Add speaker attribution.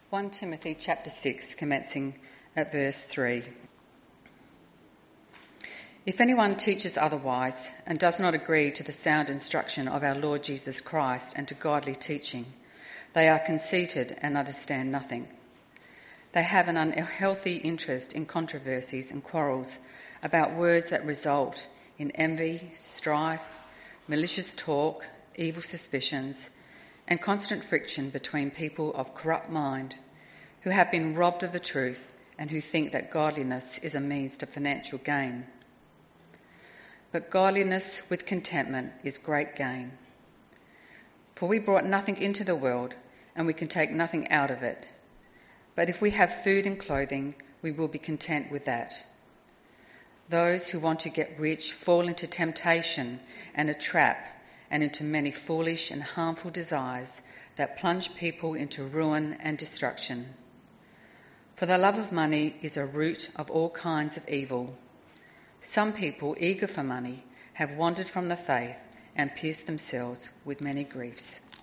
Speaker 1: 1 Timothy chapter 6, commencing at verse 3. If anyone teaches otherwise and does not agree to the sound instruction of our Lord Jesus Christ and to godly teaching, they are conceited and understand nothing. They have an unhealthy interest in controversies and quarrels about words that result in envy, strife, malicious talk, evil suspicions, and constant friction between people of corrupt mind who have been robbed of the truth and who think that godliness is a means to financial gain. But godliness with contentment is great gain. For we brought nothing into the world, and we can take nothing out of it. But if we have food and clothing, we will be content with that. Those who want to get rich fall into temptation and a trap, and into many foolish and harmful desires that plunge people into ruin and destruction. For the love of money is a root of all kinds of evil. Some people, eager for money, have wandered from the faith and pierced themselves with many griefs.